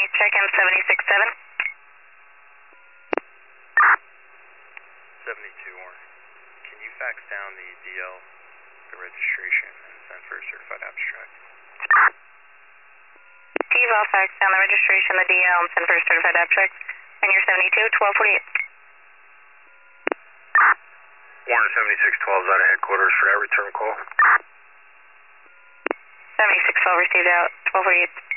check-in 767. 72 Warren. Can you fax down the DL, the registration, and send for a certified abstract? Steve, I'll fax down the registration, the DL, and send for a certified abstract. And you're 72, 1248. Warren 7612 is out of headquarters for that return call. 7612 received out, 1248.